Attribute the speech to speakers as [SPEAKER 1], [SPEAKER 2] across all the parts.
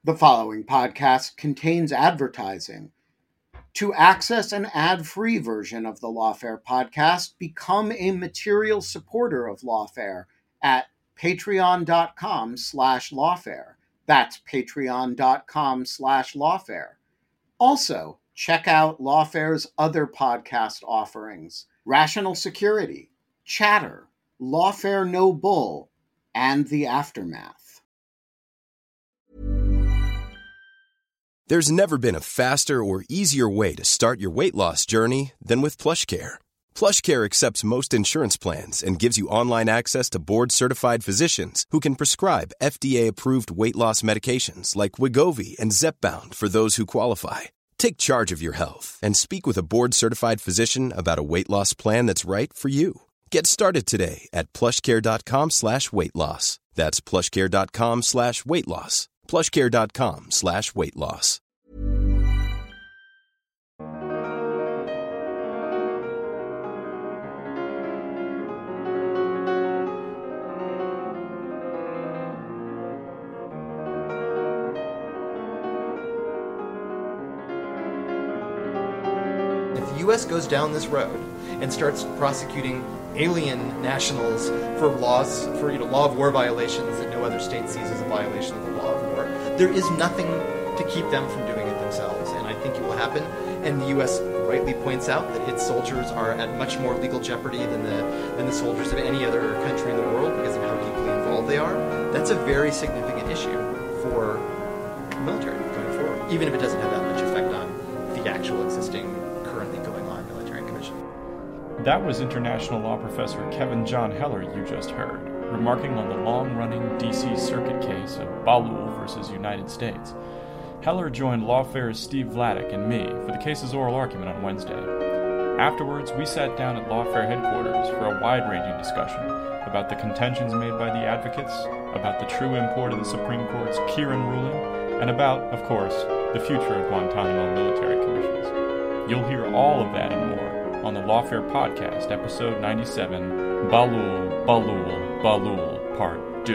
[SPEAKER 1] The following podcast contains advertising. To access an ad-free version of the Lawfare podcast, become a material supporter of Lawfare at patreon.com/lawfare. That's patreon.com/lawfare. Also, check out Lawfare's other podcast offerings: Rational Security, Chatter, Lawfare No Bull, and The Aftermath.
[SPEAKER 2] There's never been a faster or easier way to start your weight loss journey than with PlushCare. PlushCare accepts most insurance plans and gives you online access to board-certified physicians who can prescribe FDA-approved weight loss medications like Wegovy and Zepbound for those who qualify. Take charge of your health and speak with a board-certified physician about a weight loss plan that's right for you. Get started today at plushcare.com/weight loss. That's plushcare.com/weight loss. plushcare.com/weight loss.
[SPEAKER 3] If the U.S. goes down this road and starts prosecuting alien nationals for law of war violations that no other state sees as a violation of the law of war, there is nothing to keep them from doing it themselves, and I think it will happen. And the U.S. rightly points out that its soldiers are at much more legal jeopardy than the soldiers of any other country in the world because of how deeply involved they are. That's a very significant issue for the military going forward, even if it doesn't have that much effect on the actual existing, currently going on military commission.
[SPEAKER 4] That was international law professor Kevin John Heller you just heard, remarking on the long-running D.C. Circuit case of Balul versus United States. Heller joined Lawfare's Steve Vladeck and me for the case's oral argument on Wednesday. Afterwards, we sat down at Lawfare headquarters for a wide-ranging discussion about the contentions made by the advocates, about the true import of the Supreme Court's Kieran ruling, and about, of course, the future of Guantanamo military commissions. You'll hear all of that and more on the Lawfare Podcast, episode 97, Balul, Balul, Balul, Part 2.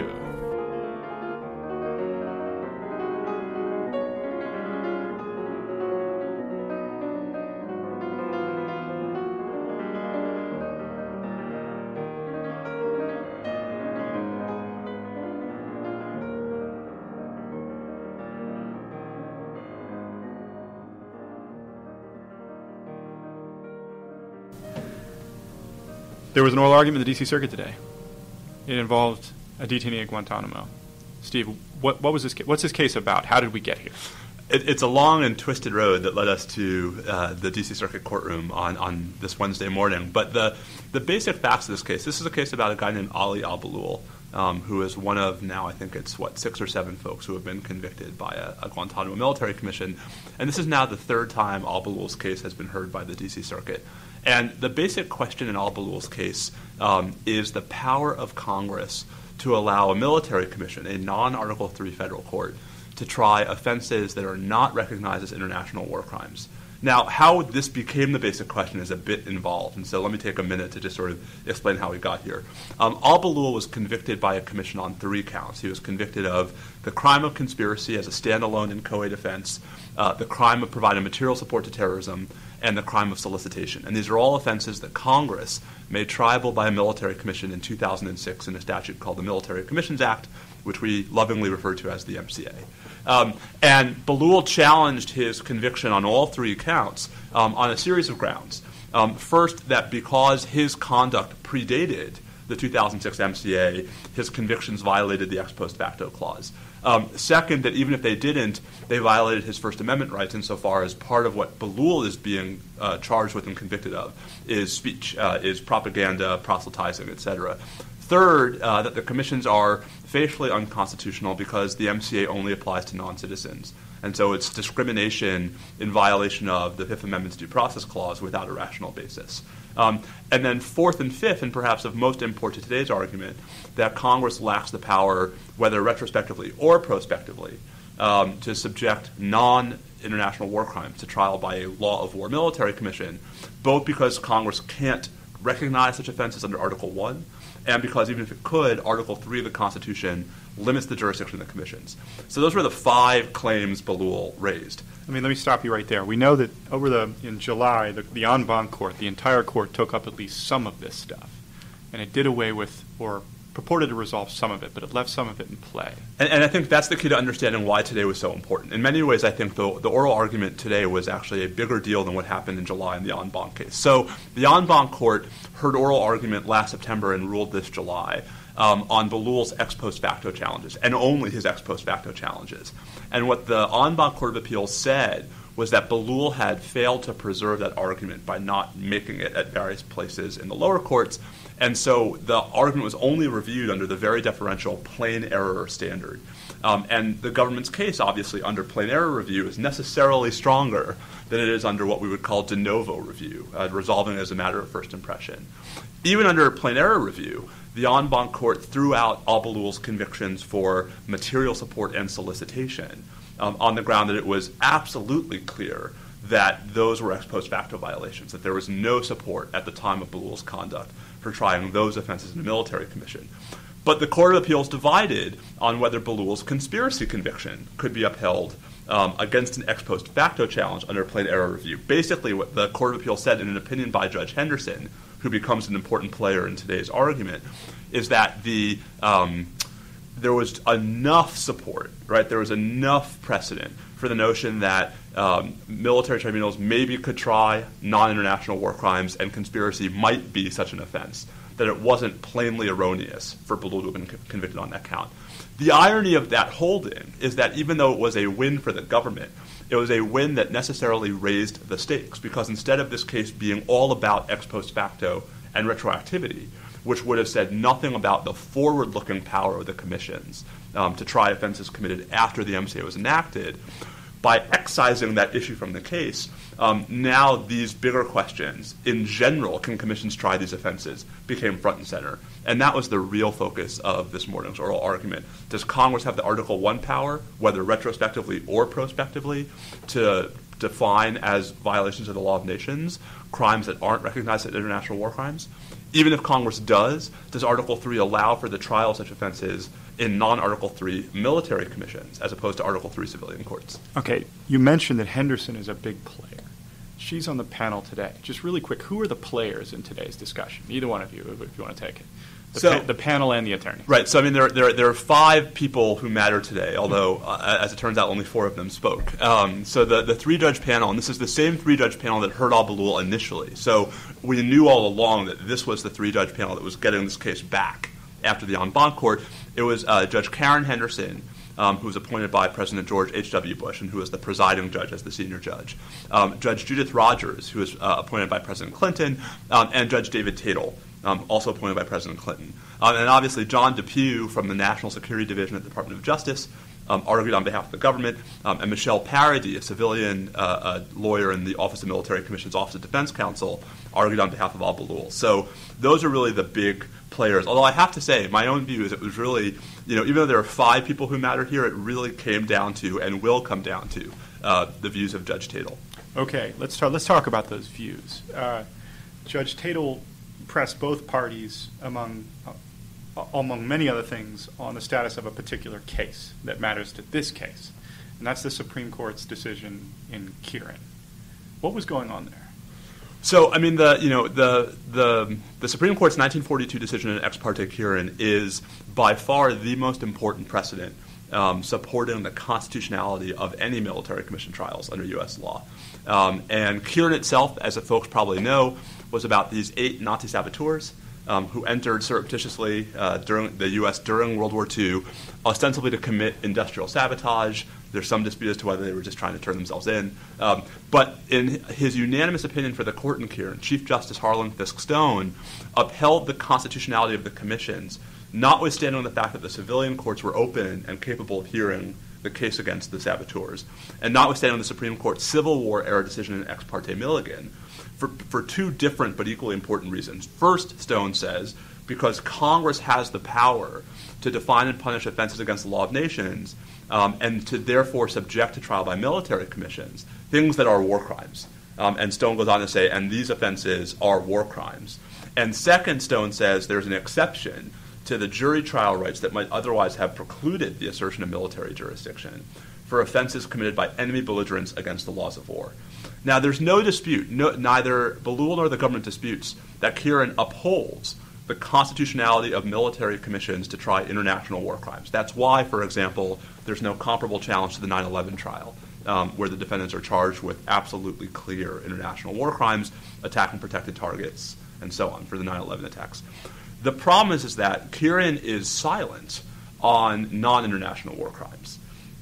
[SPEAKER 5] There was an oral argument in the D.C. Circuit today. It involved a detainee at Guantanamo. Steve, what's this case about? How did we get here?
[SPEAKER 6] It's a long and twisted road that led us to the D.C. Circuit courtroom on this Wednesday morning. But the basic facts of this is a case about a guy named Ali al-Balul, who is one of now, I think it's, 6 or 7 folks who have been convicted by a Guantanamo military commission. And this is now the third time al-Balul's case has been heard by the D.C. Circuit. And the basic question in al-Balul's case is the power of Congress to allow a military commission, a non-Article III federal court, to try offenses that are not recognized as international war crimes. Now, how this became the basic question is a bit involved, and so let me take a minute to just sort of explain how we got here. Al-Balul was convicted by a commission on 3 counts. He was convicted of the crime of conspiracy as a standalone inchoate offense, the crime of providing material support to terrorism, and the crime of solicitation. And these are all offenses that Congress made triable by a military commission in 2006 in a statute called the Military Commissions Act, which we lovingly refer to as the MCA. And Balul challenged his conviction on all 3 counts on a series of grounds. First, that because his conduct predated the 2006 MCA, his convictions violated the ex post facto clause. Second, that even if they didn't, they violated his First Amendment rights insofar as part of what Balul is being charged with and convicted of is speech, is propaganda, proselytizing, etc. Third, that the commissions are facially unconstitutional because the MCA only applies to non-citizens. And so it's discrimination in violation of the Fifth Amendment's due process clause without a rational basis. And then fourth and fifth, and perhaps of most import to today's argument, that Congress lacks the power, whether retrospectively or prospectively, to subject non-international war crimes to trial by a law of war military commission, both because Congress can't recognize such offenses under Article I, and because even if it could, Article 3 of the Constitution limits the jurisdiction of the commissions. So those were the 5 claims Behlul raised.
[SPEAKER 5] I mean, let me stop you right there. We know that in July, the en banc court, the entire court took up at least some of this stuff, and it did away with or purported to resolve some of it, but it left some of it in play.
[SPEAKER 6] And I think that's the key to understanding why today was so important. In many ways, I think the oral argument today was actually a bigger deal than what happened in July in the en banc case. So the en banc court heard oral argument last September and ruled this July on Behlul's ex post facto challenges, and only his ex post facto challenges. And what the en banc Court of Appeals said was that Behlul had failed to preserve that argument by not making it at various places in the lower courts. And so the argument was only reviewed under the very deferential plain error standard. And the government's case, obviously, under plain error review is necessarily stronger than it is under what we would call de novo review, resolving as a matter of first impression. Even under plain error review, the en banc court threw out al-Behlul's convictions for material support and solicitation on the ground that it was absolutely clear that those were ex post facto violations, that there was no support at the time of Behlul's conduct for trying those offenses in a military commission. But the Court of Appeals divided on whether Behlul's conspiracy conviction could be upheld against an ex post facto challenge under plain error review. Basically, what the Court of Appeals said in an opinion by Judge Henderson, who becomes an important player in today's argument, is that there was enough support, right? There was enough precedent for the notion that military tribunals maybe could try non-international war crimes and conspiracy might be such an offense, that it wasn't plainly erroneous for Behlul to have been convicted on that count. The irony of that holding is that even though it was a win for the government, it was a win that necessarily raised the stakes, because instead of this case being all about ex post facto and retroactivity, which would have said nothing about the forward-looking power of the commissions to try offenses committed after the MCA was enacted, by excising that issue from the case, now these bigger questions, in general, can commissions try these offenses, became front and center. And that was the real focus of this morning's oral argument. Does Congress have the Article I power, whether retrospectively or prospectively, to define as violations of the law of nations crimes that aren't recognized as international war crimes? Even if Congress does Article III allow for the trial of such offenses in non-Article III military commissions as opposed to Article III civilian courts?
[SPEAKER 5] Okay, you mentioned that Henderson is a big player. She's on the panel today. Just really quick, who are the players in today's discussion? Either one of you, if you want to take it. The panel and the attorney.
[SPEAKER 6] Right. So, I mean, there are 5 people who matter today, although, as it turns out, only 4 of them spoke. So the 3-judge panel, and this is the same 3-judge panel that heard al-Behlul initially. So we knew all along that this was the 3-judge panel that was getting this case back after the en banc court. It was Judge Karen Henderson, who was appointed by President George H.W. Bush and who was the presiding judge as the senior judge. Judge Judith Rogers, who was appointed by President Clinton, and Judge David Tatel, also appointed by President Clinton. And obviously John DePue from the National Security Division at the Department of Justice argued on behalf of the government, and Michelle Parody, a civilian lawyer in the Office of Military Commission's Office of Defense Counsel, argued on behalf of al-Behlul. So those are really the big players. Although I have to say, my own view is it was really, even though there are 5 people who matter here, it really came down to and will come down to the views of Judge Tatel.
[SPEAKER 5] Okay, let's talk about those views. Judge Tatel pressed both parties, among many other things, on the status of a particular case that matters to this case, and that's the Supreme Court's decision in Kieran. What was going on there?
[SPEAKER 6] So, I mean, the Supreme Court's 1942 decision in Ex parte Kieran is by far the most important precedent supporting the constitutionality of any military commission trials under U.S. law. And Kieran itself, as folks probably know, was about these 8 Nazi saboteurs who entered surreptitiously during the U.S. during World War II, ostensibly to commit industrial sabotage. There's some dispute as to whether they were just trying to turn themselves in. But in his unanimous opinion for the court in Kieran, Chief Justice Harlan Fiske Stone upheld the constitutionality of the commissions, notwithstanding the fact that the civilian courts were open and capable of hearing the case against the saboteurs, and notwithstanding the Supreme Court's Civil War-era decision in Ex parte Milligan, for 2 different but equally important reasons. First, Stone says, because Congress has the power to define and punish offenses against the law of nations, and to therefore subject to trial by military commissions things that are war crimes. And Stone goes on to say, and these offenses are war crimes. And second, Stone says there's an exception to the jury trial rights that might otherwise have precluded the assertion of military jurisdiction for offenses committed by enemy belligerents against the laws of war. Now, there's no dispute, neither Ballul nor the government disputes, that Kieran upholds the constitutionality of military commissions to try international war crimes. That's why, for example, there's no comparable challenge to the 9/11 trial, where the defendants are charged with absolutely clear international war crimes, attacking protected targets, and so on, for the 9/11 attacks. The problem is that Kieran is silent on non-international war crimes.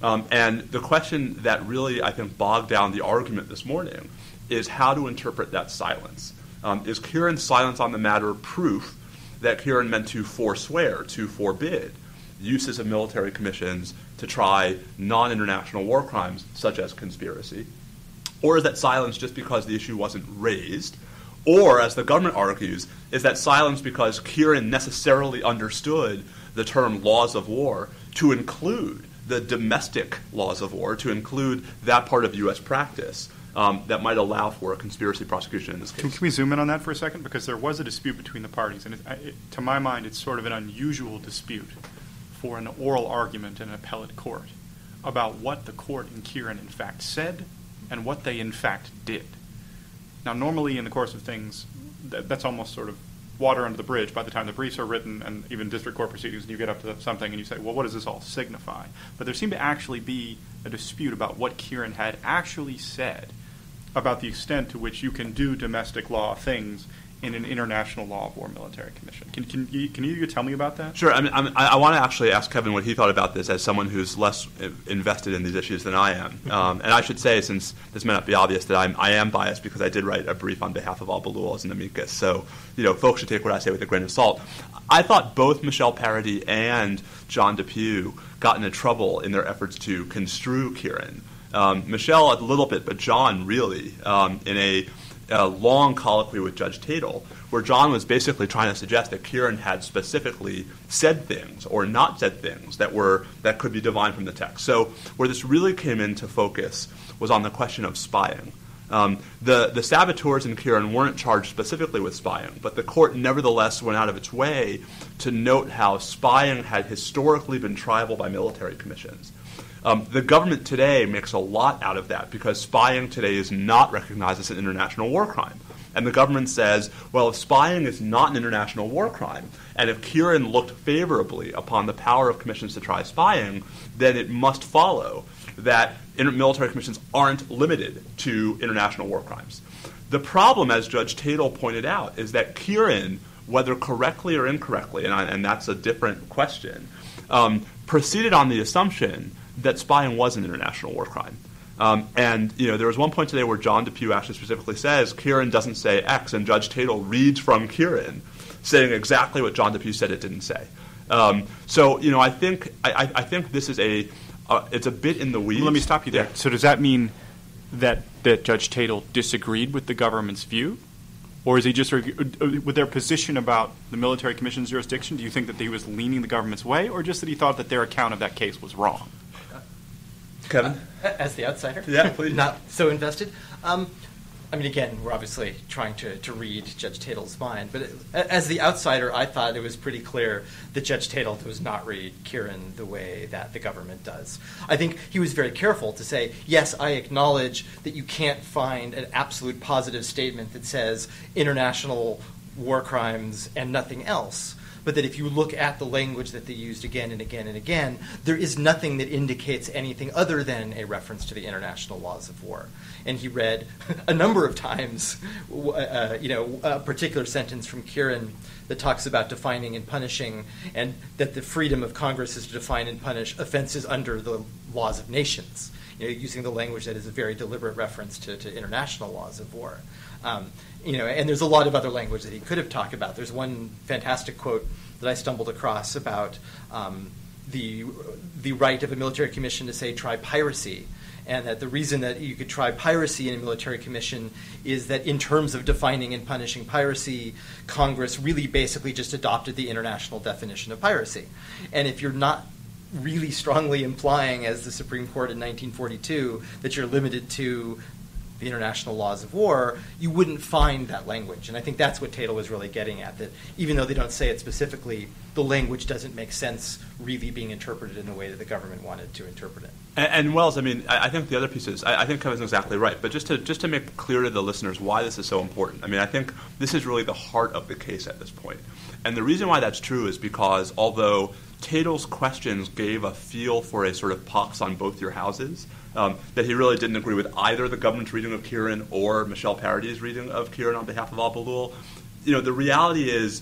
[SPEAKER 6] And the question that really, I think, bogged down the argument this morning is how to interpret that silence. Is Kieran's silence on the matter proof that Kieran meant to forswear, to forbid, uses of military commissions to try non-international war crimes, such as conspiracy? Or is that silence just because the issue wasn't raised? Or, as the government argues, is that silence because Kieran necessarily understood the term laws of war to include the domestic laws of war, to include that part of U.S. practice that might allow for a conspiracy prosecution in this case?
[SPEAKER 5] Can we zoom in on that for a second? Because there was a dispute between the parties, and to my mind, it's sort of an unusual dispute for an oral argument in an appellate court about what the court in Kieran in fact said and what they in fact did. Now, normally in the course of things, that's almost sort of water under the bridge by the time the briefs are written and even district court proceedings, and you get up to something and you say, well, what does this all signify? But there seemed to actually be a dispute about what Kieran had actually said about the extent to which you can do domestic law things in an international law of war military commission. Can you tell me about that?
[SPEAKER 6] Sure. I want to actually ask Kevin what he thought about this as someone who's less invested in these issues than I am. And I should say, since this may not be obvious, that I am biased because I did write a brief on behalf of Al-Ballul as an amicus. So, folks should take what I say with a grain of salt. I thought both Michelle Parody and John Depew got into trouble in their efforts to construe Kieran. Michelle a little bit, but John really, in a long colloquy with Judge Tatel, where John was basically trying to suggest that Kieran had specifically said things or not said things that could be divined from the text. So where this really came into focus was on the question of spying. The saboteurs in Kieran weren't charged specifically with spying, but the court nevertheless went out of its way to note how spying had historically been triable by military commissions. The government today makes a lot out of that because spying today is not recognized as an international war crime. And the government says, well, if spying is not an international war crime, and if Kieran looked favorably upon the power of commissions to try spying, then it must follow that military commissions aren't limited to international war crimes. The problem, as Judge Tatel pointed out, is that Kieran, whether correctly or incorrectly, and that's a different question, proceeded on the assumption that spying was an international war crime. And there was one point today where John Depew actually specifically says Kieran doesn't say X, and Judge Tatel reads from Kieran saying exactly what John Depew said it didn't say. So I think this is it's a bit in the weeds.
[SPEAKER 5] Let me stop you there. Yeah. So does that mean that Judge Tatel disagreed with the government's view? Or is he just, with their position about the military commission's jurisdiction, do you think that he was leaning the government's way, or just that he thought that their account of that case was wrong?
[SPEAKER 6] Kevin?
[SPEAKER 3] As the outsider?
[SPEAKER 6] Yeah, please.
[SPEAKER 3] Not so invested. Again, we're obviously trying to read Judge Tatel's mind, but as the outsider, I thought it was pretty clear that Judge Tatel does not read Kieran the way that the government does. I think he was very careful to say, yes, I acknowledge that you can't find an absolute positive statement that says international war crimes and nothing else, but that if you look at the language that they used again and again and again, there is nothing that indicates anything other than a reference to the international laws of war. And he read a number of times, a particular sentence from Kieran that talks about defining and punishing, and that the freedom of Congress is to define and punish offenses under the laws of nations, using the language that is a very deliberate reference to international laws of war. And there's a lot of other language that he could have talked about. There's one fantastic quote that I stumbled across about the right of a military commission to say try piracy, and that the reason that you could try piracy in a military commission is that in terms of defining and punishing piracy, Congress really basically just adopted the international definition of piracy. And if you're not really strongly implying, as the Supreme Court in 1942, that you're limited to the international laws of war, you wouldn't find that language. And I think that's what Tatel was really getting at, that even though they don't say it specifically, the language doesn't make sense really being interpreted in the way that the government wanted to interpret it.
[SPEAKER 6] And Wells, I mean, I think the other piece is, I think Kevin's exactly right, but just to make clear to the listeners why this is so important, I mean, I think this is really the heart of the case at this point. And the reason why that's true is because although Tatel's questions gave a feel for a sort of pox on both your houses, that he really didn't agree with either the government's reading of Kieran or Michelle Parady's reading of Kieran on behalf of Al-Balul. The reality is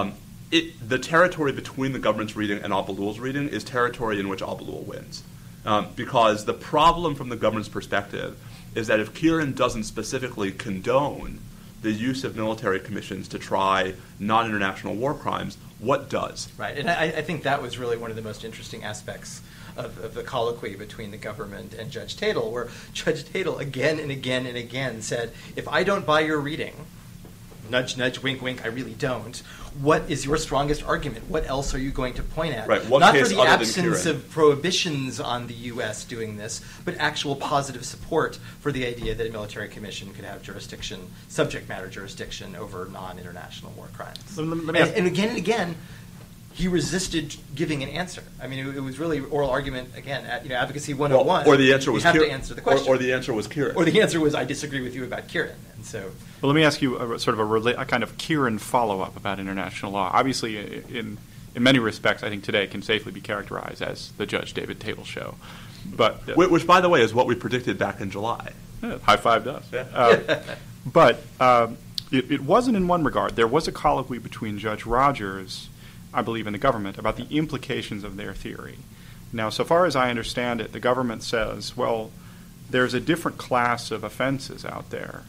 [SPEAKER 6] the territory between the government's reading and Al-Balul's reading is territory in which Al-Balul wins. Because the problem from the government's perspective is that if Kieran doesn't specifically condone the use of military commissions to try non-international war crimes, what does?
[SPEAKER 3] Right, and I think that was really one of the most interesting aspects of the colloquy between the government and Judge Tatel, where Judge Tatel again and again and again said, if I don't buy your reading, nudge, nudge, wink, wink, I really don't, what is your strongest argument? What else are you going to point at?
[SPEAKER 6] Right. What
[SPEAKER 3] Not
[SPEAKER 6] case
[SPEAKER 3] for the
[SPEAKER 6] other than
[SPEAKER 3] absence
[SPEAKER 6] Kieran?
[SPEAKER 3] of prohibitions on the U.S. doing this, but actual positive support for the idea that a military commission could have jurisdiction, subject matter jurisdiction over non-international war crimes. And again and again, he resisted giving an answer. I mean, it was really oral argument, again, at Advocacy 101.
[SPEAKER 6] Or the answer was
[SPEAKER 3] you have
[SPEAKER 6] Kieran.
[SPEAKER 3] to answer the question.
[SPEAKER 6] Or the answer was Kieran.
[SPEAKER 3] Or the answer was, I disagree with you about Kieran. And so,
[SPEAKER 5] Well, let me ask you a kind of Kieran follow-up about international law. Obviously, in many respects, I think today can safely be characterized as the Judge David Tatel show. But
[SPEAKER 6] Which, by the way, is what we predicted back in July.
[SPEAKER 5] high-fived us.
[SPEAKER 6] Yeah.
[SPEAKER 5] But it wasn't in one regard. There was a colloquy between Judge Rogers, I believe, and the government about the implications of their theory. Now, so far as I understand it, the government says, well, there's a different class of offenses out there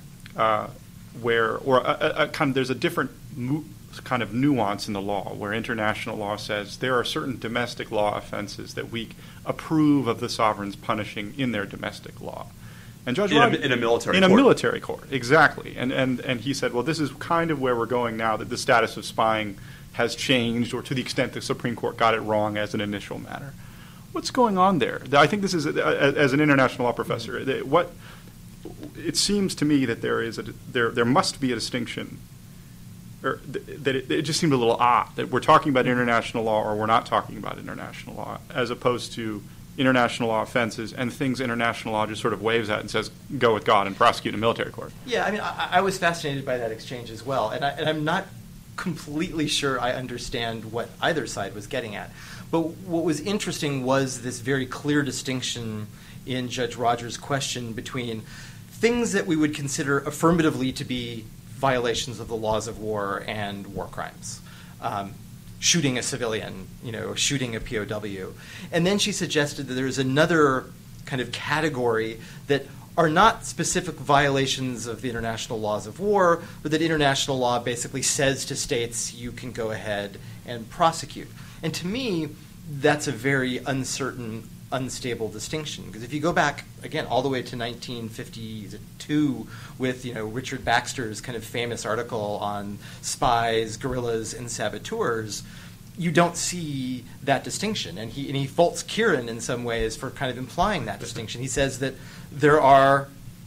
[SPEAKER 5] there's a different kind of nuance in the law where international law says there are certain domestic law offenses that we approve of the sovereigns punishing in their domestic law. And Judge Rogers,
[SPEAKER 6] in a military
[SPEAKER 5] in
[SPEAKER 6] court.
[SPEAKER 5] a military court, exactly. And he said, well, this is kind of where we're going now, that the status of spying has changed, or to the extent the Supreme Court got it wrong as an initial matter. What's going on there? I think this is, as an international law professor, it seems to me that there must be a distinction, or that it just seemed a little odd that we're talking about international law or we're not talking about international law, as opposed to international law offenses and things international law just sort of waves at and says, go with God and prosecute in a military court.
[SPEAKER 3] yeah, I mean, I was fascinated by that exchange as well, and I'm not completely sure I understand what either side was getting at. But what was interesting was this very clear distinction in Judge Rogers' question between things that we would consider affirmatively to be violations of the laws of war and war crimes. Shooting a civilian, shooting a POW. And then she suggested that there's another kind of category that are not specific violations of the international laws of war, but that international law basically says to states, you can go ahead and prosecute. And to me, that's a very uncertain, unstable distinction. Because if you go back, again, all the way to 1952 with, Richard Baxter's kind of famous article on spies, guerrillas, and saboteurs, you don't see that distinction. And he faults Kieran in some ways for kind of implying that distinction. He says that there are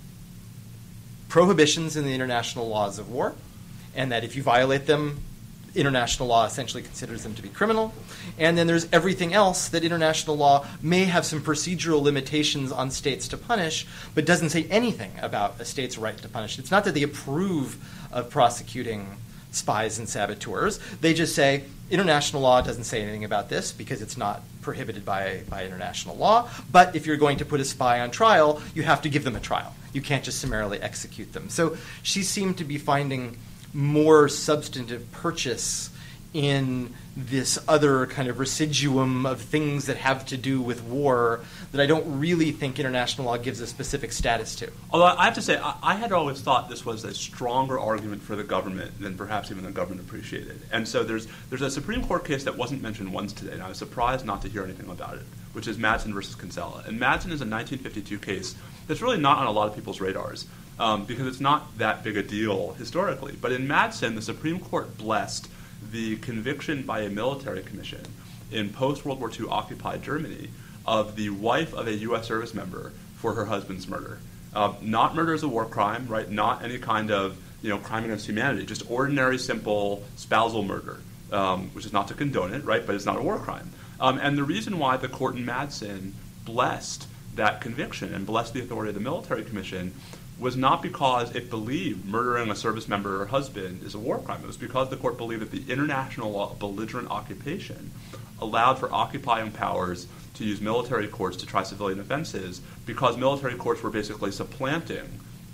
[SPEAKER 3] prohibitions in the international laws of war, and that if you violate them, international law essentially considers them to be criminal. And then there's everything else that international law may have some procedural limitations on states to punish, but doesn't say anything about a state's right to punish. It's not that they approve of prosecuting spies and saboteurs. They just say international law doesn't say anything about this because it's not prohibited by international law. But if you're going to put a spy on trial, you have to give them a trial. You can't just summarily execute them. So she seemed to be finding more substantive purchase in this other kind of residuum of things that have to do with war that I don't really think international law gives a specific status to.
[SPEAKER 6] Although I have to say, I had always thought this was a stronger argument for the government than perhaps even the government appreciated. And so there's a Supreme Court case that wasn't mentioned once today, and I was surprised not to hear anything about it, which is Madsen versus Kinsella. And Madsen is a 1952 case that's really not on a lot of people's radars because it's not that big a deal historically. But in Madsen, the Supreme Court blessed the conviction by a military commission in post-World War II occupied Germany of the wife of a U.S. service member for her husband's murder. Not murder is a war crime, right? Not any kind of crime against humanity. Just ordinary, simple spousal murder, which is not to condone it, right? But it's not a war crime. And the reason why the court in Madsen blessed that conviction and blessed the authority of the military commission was not because it believed murdering a service member or husband is a war crime. It was because the court believed that the international law of belligerent occupation allowed for occupying powers to use military courts to try civilian offenses, because military courts were basically supplanting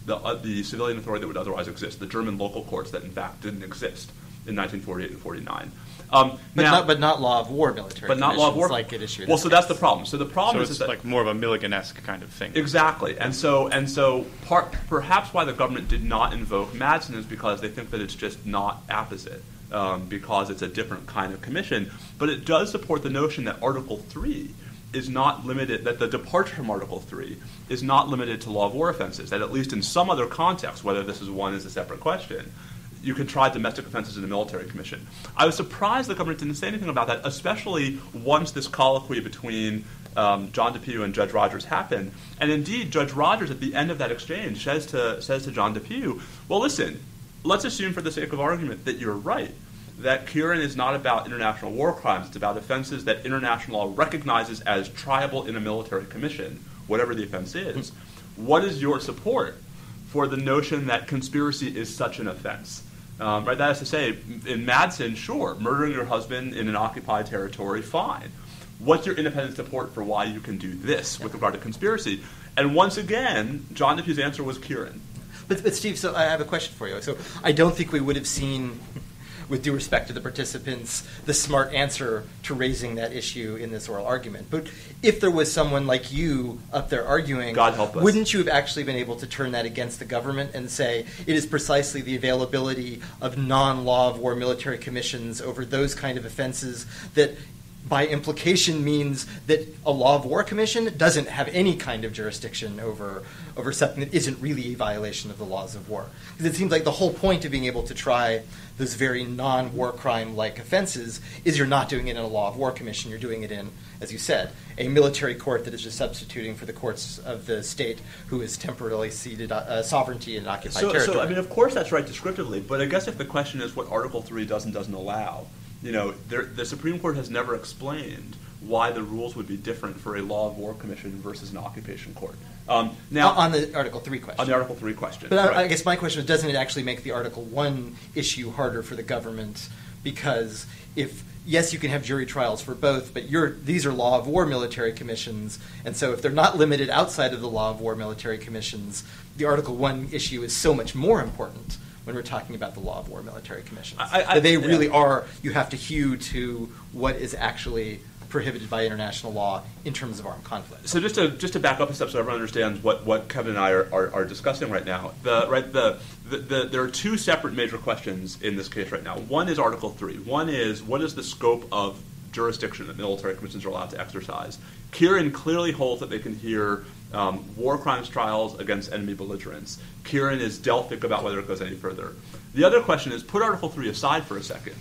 [SPEAKER 6] the civilian authority that would otherwise exist, the German local courts that in fact didn't exist in 1948 and 49.
[SPEAKER 3] But not law of war military.
[SPEAKER 6] But not law of war.
[SPEAKER 3] Like it issued.
[SPEAKER 6] Well, so that's the problem. So the problem
[SPEAKER 5] is
[SPEAKER 6] that
[SPEAKER 5] like more of a Milligan-esque kind of thing.
[SPEAKER 6] Exactly, and so perhaps why the government did not invoke Madsen is because they think that it's just not apposite, because it's a different kind of commission. But it does support the notion that Article 3 is not limited, that the departure from Article 3 is not limited to law of war offenses, that at least in some other context, whether this is one is a separate question, you can try domestic offenses in the military commission. I was surprised the government didn't say anything about that, especially once this colloquy between John DePue and Judge Rogers happened. And indeed, Judge Rogers, at the end of that exchange, says to John DePue, well, listen, let's assume for the sake of argument that you're right, that Kieran is not about international war crimes. It's about offenses that international law recognizes as triable in a military commission, whatever the offense is. What is your support for the notion that conspiracy is such an offense? Right, that is to say, in Madsen, sure, murdering your husband in an occupied territory, fine. What's your independent support for why you can do this with regard to conspiracy? And once again, John DePue's answer was Kieran.
[SPEAKER 3] But Steve, so I have a question for you. So I don't think we would have seen, with due respect to the participants, the smart answer to raising that issue in this oral argument. But if there was someone like you up there arguing,
[SPEAKER 6] God help us,
[SPEAKER 3] wouldn't you have actually been able to turn that against the government and say it is precisely the availability of non-law of war military commissions over those kind of offenses that by implication means that a law of war commission doesn't have any kind of jurisdiction over something that isn't really a violation of the laws of war? Because it seems like the whole point of being able to try those very non-war crime-like offenses is you're not doing it in a law of war commission. You're doing it in, as you said, a military court that is just substituting for the courts of the state who is temporarily ceded sovereignty in occupied territory.
[SPEAKER 6] So, I mean, of course that's right descriptively, but I guess if the question is what Article 3 does and doesn't allow, the Supreme Court has never explained why the rules would be different for a law of war commission versus an occupation court.
[SPEAKER 3] Now, on the Article 3 question.
[SPEAKER 6] On the Article 3 question.
[SPEAKER 3] But
[SPEAKER 6] right.
[SPEAKER 3] I guess my question is, doesn't it actually make the Article 1 issue harder for the government? Because yes, you can have jury trials for both, but these are law of war military commissions, and so if they're not limited outside of the law of war military commissions, the Article 1 issue is so much more important when we're talking about the law of war military commissions. They really are, you have to hew to what is actually prohibited by international law in terms of armed conflict.
[SPEAKER 6] So just to back up a step so everyone understands what Kevin and I are discussing right now, there are two separate major questions in this case right now. One is Article 3. One is, what is the scope of jurisdiction that military commissions are allowed to exercise? Kieran clearly holds that they can hear war crimes trials against enemy belligerents. Kieran is Delphic about whether it goes any further. The other question is, put Article 3 aside for a second.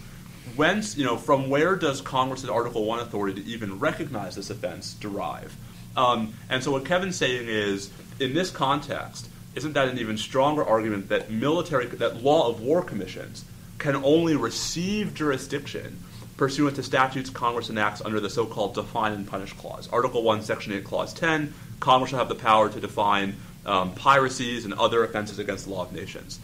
[SPEAKER 6] From where does Congress's Article 1 authority to even recognize this offense derive? And so what Kevin's saying is, in this context, isn't that an even stronger argument that law of war commissions can only receive jurisdiction pursuant to statutes Congress enacts under the so-called Define and Punish Clause. Article 1, Section 8, Clause 10, Congress will have the power to define piracies and other offenses against the law of nations.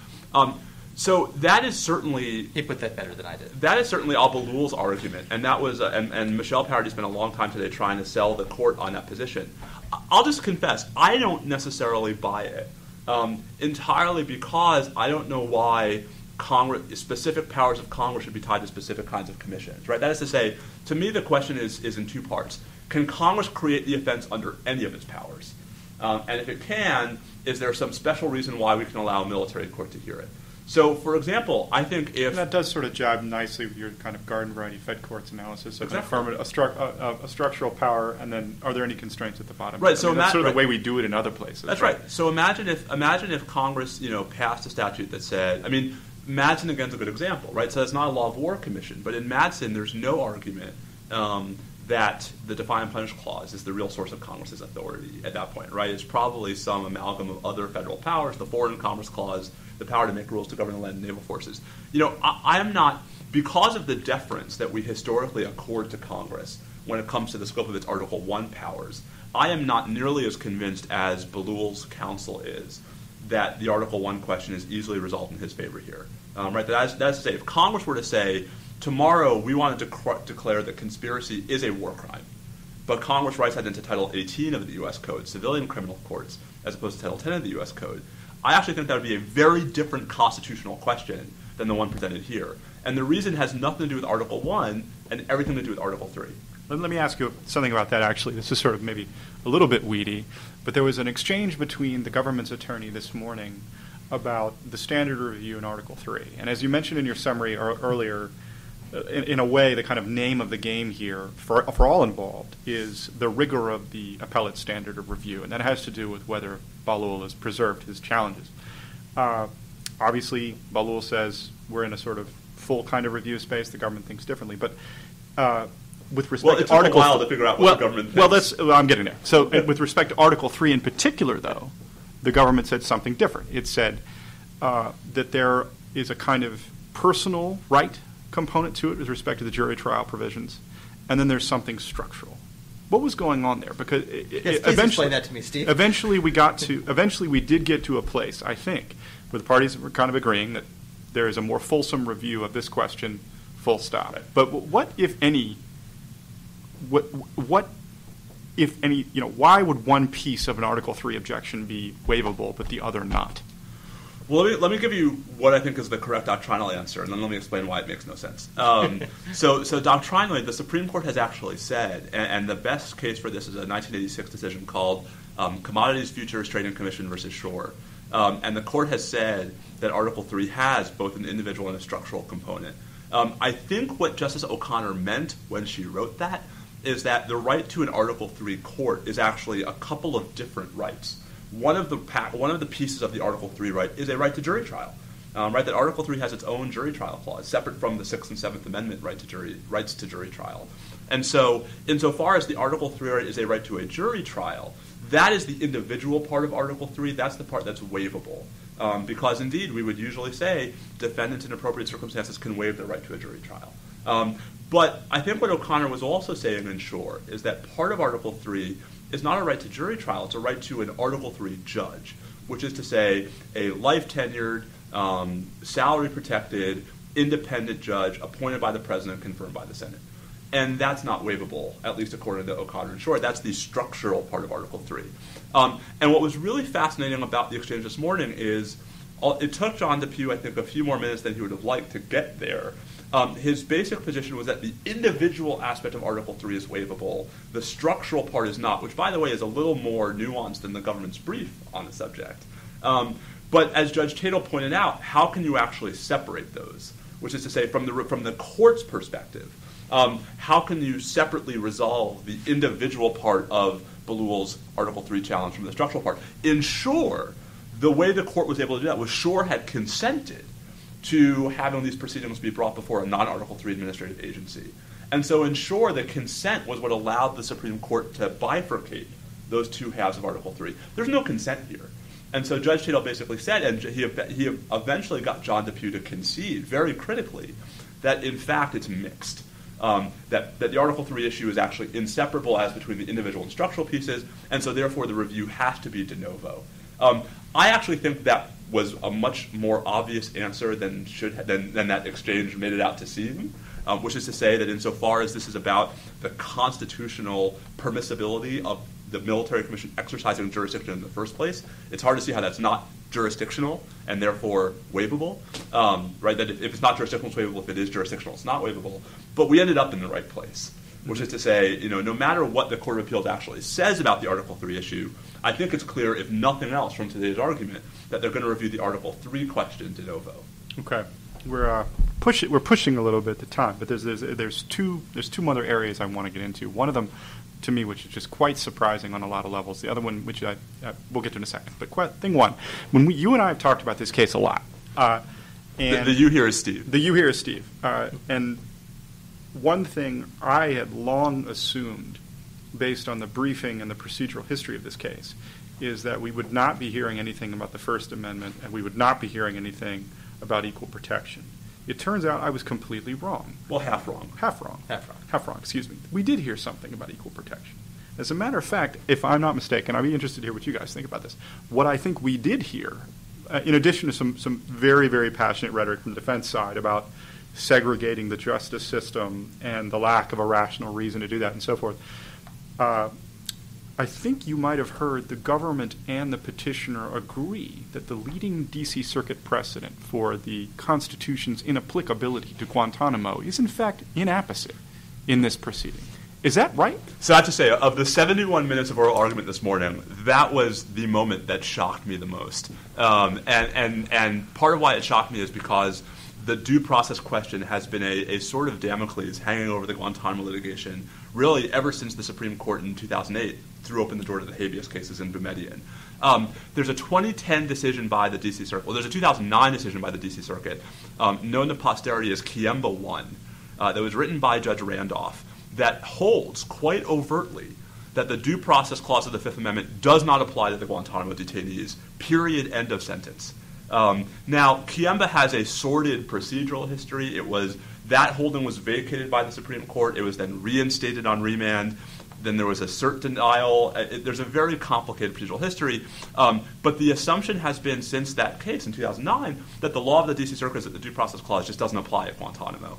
[SPEAKER 6] So that is certainly...
[SPEAKER 3] He put that better than I did.
[SPEAKER 6] That is certainly Al-Balul's argument, and that was and Michelle Parody spent a long time today trying to sell the court on that position. I'll just confess, I don't necessarily buy it, entirely because I don't know why specific powers of Congress should be tied to specific kinds of commissions. Right? That is to say, to me the question is in two parts. Can Congress create the offense under any of its powers? And if it can, is there some special reason why we can allow a military court to hear it? So, for example, I think if...
[SPEAKER 5] And that does sort of jibe nicely with your kind of garden variety Fed courts analysis of
[SPEAKER 6] exactly.
[SPEAKER 5] a structural power, and then are there any constraints at the bottom?
[SPEAKER 6] Right. So
[SPEAKER 5] that's sort of the way we do it in other places.
[SPEAKER 6] That's right. So imagine if Congress, passed a statute that said, Madsen again is a good example, right? So it's not a law of war commission, but in Madsen there's no argument that the Define and Punish Clause is the real source of Congress's authority at that point, right? It's probably some amalgam of other federal powers, the Foreign Commerce Clause, the power to make rules to govern the land and naval forces. I am not, because of the deference that we historically accord to Congress when it comes to the scope of its Article I powers, I am not nearly as convinced as Balul's counsel is that the Article I question is easily resolved in his favor here. Right? That is to say, if Congress were to say, tomorrow we want to declare that conspiracy is a war crime, but Congress writes that into Title 18 of the U.S. Code, civilian criminal courts, as opposed to Title 10 of the U.S. Code, I actually think that would be a very different constitutional question than the one presented here. And the reason has nothing to do with Article I and everything to do with Article III.
[SPEAKER 5] Let me ask you something about that, actually. This is sort of maybe a little bit weedy, but there was an exchange between the government's attorney this morning about the standard review in Article III. And as you mentioned in your summary earlier, in a way, the kind of name of the game here for all involved is the rigor of the appellate standard of review, and that has to do with whether Balul has preserved his challenges. Obviously, Balul says we're in a sort of full kind of review space. The government thinks differently, but with respect
[SPEAKER 6] it
[SPEAKER 5] to Article,
[SPEAKER 6] took a while to figure out what the government thinks.
[SPEAKER 5] I'm getting there. So, with respect to Article 3 in particular, though, the government said something different. It said that there is a kind of personal right component to it with respect to the jury trial provisions, and then there's something structural. What was going on there? Because
[SPEAKER 3] please explain that to me, Steve.
[SPEAKER 5] Eventually we did get to a place, I think, where the parties were kind of agreeing that there is a more fulsome review of this question, full stop. Right. But what, if any, why would one piece of an Article 3 objection be waivable but the other not?
[SPEAKER 6] Well, let me give you what I think is the correct doctrinal answer, and then let me explain why it makes no sense. So doctrinally, the Supreme Court has actually said, and the best case for this is a 1986 decision called Commodities Futures Trading Commission versus Shore. And the court has said that Article 3 has both an individual and a structural component. I think what Justice O'Connor meant when she wrote that is that the right to an Article 3 court is actually a couple of different rights. One of the pieces of the Article 3 right is a right to jury trial. That Article 3 has its own jury trial clause, separate from the 6th and 7th Amendment rights to jury trial. And so, insofar as the Article 3 right is a right to a jury trial, that is the individual part of Article 3. That's the part that's waivable. Because, indeed, we would usually say defendants in appropriate circumstances can waive their right to a jury trial. But I think what O'Connor was also saying in Shore is that part of Article 3 is not a right to jury trial. It's a right to an Article 3 judge, which is to say a life-tenured, salary-protected, independent judge appointed by the president, confirmed by the Senate. And that's not waivable, at least according to O'Connor and Shore. That's the structural part of Article 3. And what was really fascinating about the exchange this morning is it took John DePue, I think, a few more minutes than he would have liked to get there. His basic position was that the individual aspect of Article 3 is waivable. The structural part is not, which, by the way, is a little more nuanced than the government's brief on the subject. But as Judge Tatel pointed out, how can you actually separate those? Which is to say, from the court's perspective, how can you separately resolve the individual part of Balul's Article 3 challenge from the structural part? In Shore, the way the court was able to do that was Shore had consented to having these proceedings be brought before a non-Article 3 administrative agency. And so in Shore, the consent was what allowed the Supreme Court to bifurcate those two halves of Article 3. There's no consent here. And so Judge Tatel basically said, and he eventually got John DePue to concede very critically, that in fact it's mixed. That the Article 3 issue is actually inseparable as between the individual and structural pieces, and so therefore the review has to be de novo. I actually think that was a much more obvious answer than that exchange made it out to seem, which is to say that insofar as this is about the constitutional permissibility of the military commission exercising jurisdiction in the first place, it's hard to see how that's not jurisdictional and therefore waivable. That if it's not jurisdictional, it's waivable. If it is jurisdictional, it's not waivable. But we ended up in the right place, which is to say, no matter what the Court of Appeals actually says about the Article 3 issue, I think it's clear, if nothing else from today's argument, that they're going to review the Article 3 question de novo.
[SPEAKER 5] Okay, we're pushing a little bit the time, but there's two other areas I want to get into. One of them, to me, which is just quite surprising on a lot of levels. The other one, which we'll get to in a second. But thing one, when you and I have talked about this case a lot,
[SPEAKER 6] and the you here is Steve.
[SPEAKER 5] The you here is Steve, and one thing I had long assumed, based on the briefing and the procedural history of this case, is that we would not be hearing anything about the First Amendment and we would not be hearing anything about equal protection. It turns out I was completely wrong.
[SPEAKER 6] Well, half wrong.
[SPEAKER 5] Half wrong, excuse me. We did hear something about equal protection. As a matter of fact, if I'm not mistaken, I'd be interested to hear what you guys think about this. What I think we did hear, in addition to some very, very passionate rhetoric from the defense side about segregating the justice system and the lack of a rational reason to do that and so forth, I think you might have heard the government and the petitioner agree that the leading D.C. Circuit precedent for the Constitution's inapplicability to Guantanamo is in fact inapposite in this proceeding. Is that right?
[SPEAKER 6] So I have to say, of the 71 minutes of oral argument this morning, that was the moment that shocked me the most. And part of why it shocked me is because the due process question has been a sort of Damocles hanging over the Guantanamo litigation really ever since the Supreme Court in 2008 threw open the door to the habeas cases in Boumediene. There's a 2010 decision by the D.C. Circuit. Well, there's a 2009 decision by the D.C. Circuit, known to posterity as Kiemba 1, that was written by Judge Randolph, that holds quite overtly that the due process clause of the Fifth Amendment does not apply to the Guantanamo detainees, period, end of sentence. Now, Kiemba has a sordid procedural history. That holding was vacated by the Supreme Court. It was then reinstated on remand. Then there was a cert denial. There's a very complicated procedural history. But the assumption has been since that case in 2009 that the law of the D.C. Circuit is that the due process clause just doesn't apply at Guantanamo.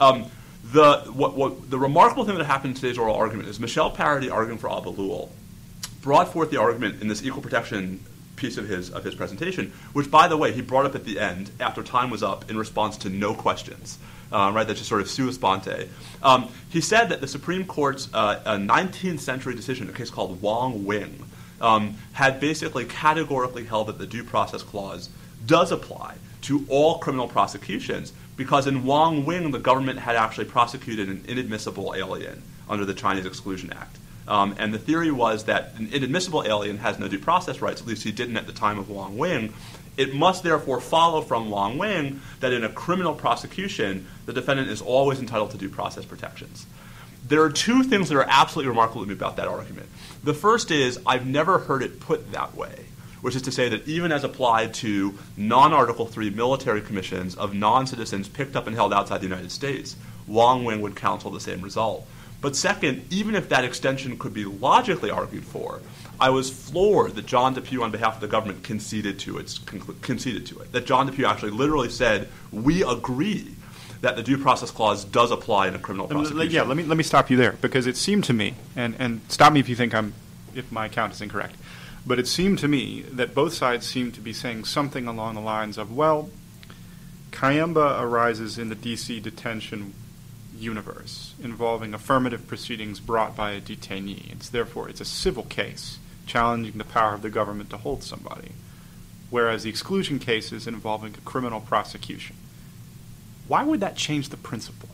[SPEAKER 6] The remarkable thing that happened in today's oral argument is Michel Parody, arguing for Abba Lul, brought forth the argument in this equal protection piece of his presentation, which, by the way, he brought up at the end after time was up in response to no questions. Right, that's just sort of sua sponte. He said that the Supreme Court's 19th century decision, a case called Wong Wing, had basically categorically held that the due process clause does apply to all criminal prosecutions because in Wong Wing the government had actually prosecuted an inadmissible alien under the Chinese Exclusion Act. And the theory was that an inadmissible alien has no due process rights, at least he didn't at the time of Wong Wing. It must therefore follow from Wong Wing that in a criminal prosecution, the defendant is always entitled to due process protections. There are two things that are absolutely remarkable to me about that argument. The first is I've never heard it put that way, which is to say that even as applied to non-Article III military commissions of non-citizens picked up and held outside the United States, Wong Wing would counsel the same result. But second, even if that extension could be logically argued for, I was floored that John DePue, on behalf of the government, conceded to it. That John DePue actually literally said, we agree that the due process clause does apply in a criminal prosecution.
[SPEAKER 5] Yeah, let me stop you there, because it seemed to me, and stop me if you think if my count is incorrect, but it seemed to me that both sides seemed to be saying something along the lines of, well, Kiemba arises in the D.C. detention universe involving affirmative proceedings brought by a detainee. It's a civil case challenging the power of the government to hold somebody, whereas the exclusion case is involving a criminal prosecution. Why would that change the principle?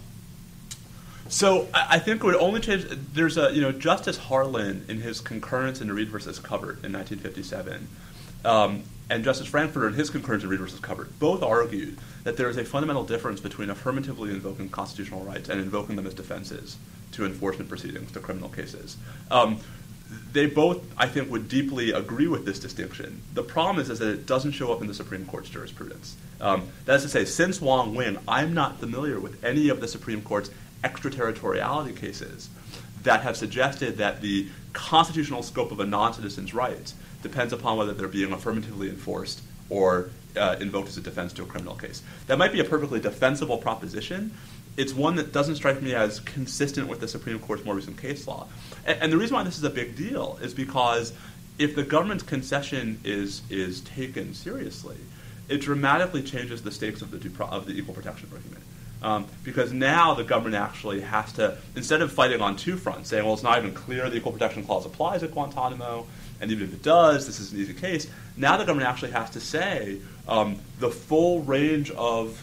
[SPEAKER 6] So I think it would only change. There's Justice Harlan in his concurrence in Reed versus Covert in 1957, and Justice Frankfurter in his concurrence in Reed versus Covert both argued that there is a fundamental difference between affirmatively invoking constitutional rights and invoking them as defenses to enforcement proceedings, to criminal cases. They both, I think, would deeply agree with this distinction. The problem is that it doesn't show up in the Supreme Court's jurisprudence. That is to say, since Wong Wing, I'm not familiar with any of the Supreme Court's extraterritoriality cases that have suggested that the constitutional scope of a non-citizen's rights depends upon whether they're being affirmatively enforced or invoked as a defense to a criminal case. That might be a perfectly defensible proposition. It's one that doesn't strike me as consistent with the Supreme Court's more recent case law. And the reason why this is a big deal is because if the government's concession is taken seriously, it dramatically changes the stakes of the equal protection argument. Because now the government actually has to, instead of fighting on two fronts, saying, well, it's not even clear the Equal Protection Clause applies at Guantanamo, and even if it does, this is an easy case, now the government actually has to say the full range of